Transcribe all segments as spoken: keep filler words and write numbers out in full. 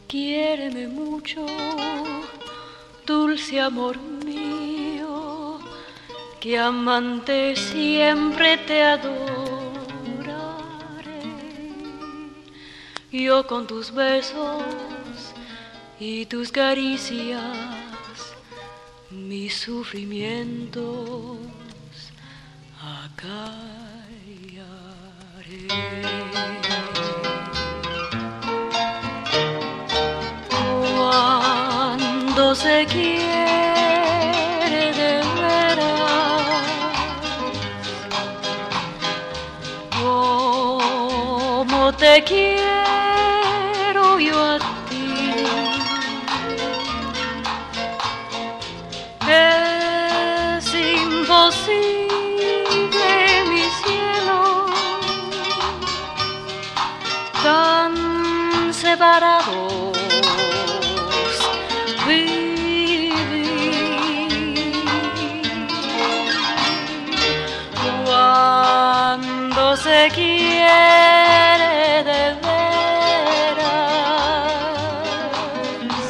Quiéreme mucho, dulce amor mío, que amante siempre te adoraré. Yo con tus besos y tus caricias mis sufrimientos acallaré. Cuando se quiere de veras, como te quiero yo a ti, es imposible, mi cielo, tan separados vivir. Cuando se quiere de veras,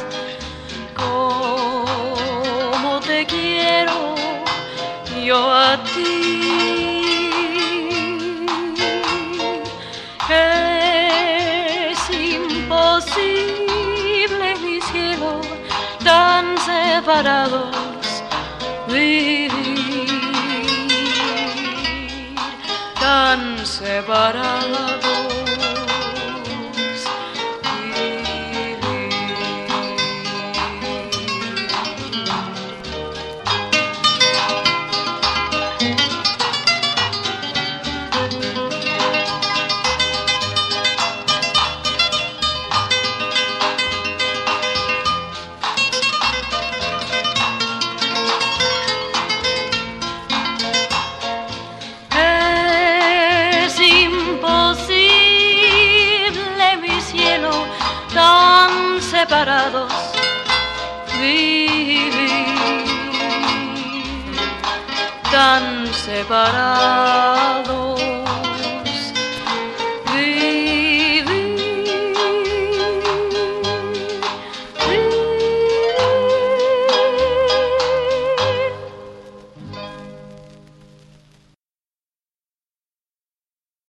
como te quiero yo a ti, es imposible, mi cielo, tan separados vivir, tan separados vivir. Separados vivir, tan separados.